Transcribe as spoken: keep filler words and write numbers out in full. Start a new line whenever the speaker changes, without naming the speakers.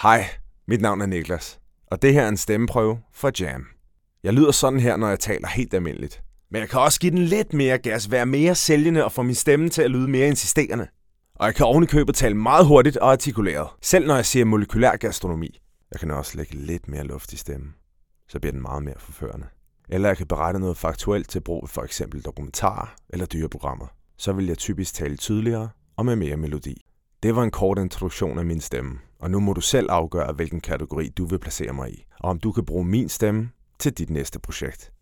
Hej, mit navn er Niklas, og det her er en stemmeprøve for Jam. Jeg lyder sådan her, når jeg taler helt almindeligt. Men jeg kan også give den lidt mere gas, være mere sælgende og få min stemme til at lyde mere insisterende. Og jeg kan ovenikøbet tale meget hurtigt og artikuleret, selv når jeg siger molekylær gastronomi. Jeg kan også lægge lidt mere luft i stemmen, så bliver den meget mere forførende. Eller jeg kan berette noget faktuelt til brug for eksempel dokumentarer eller dyreprogrammer. Så vil jeg typisk tale tydeligere og med mere melodi. Det var en kort introduktion af min stemme, og nu må du selv afgøre, hvilken kategori du vil placere mig i, og om du kan bruge min stemme til dit næste projekt.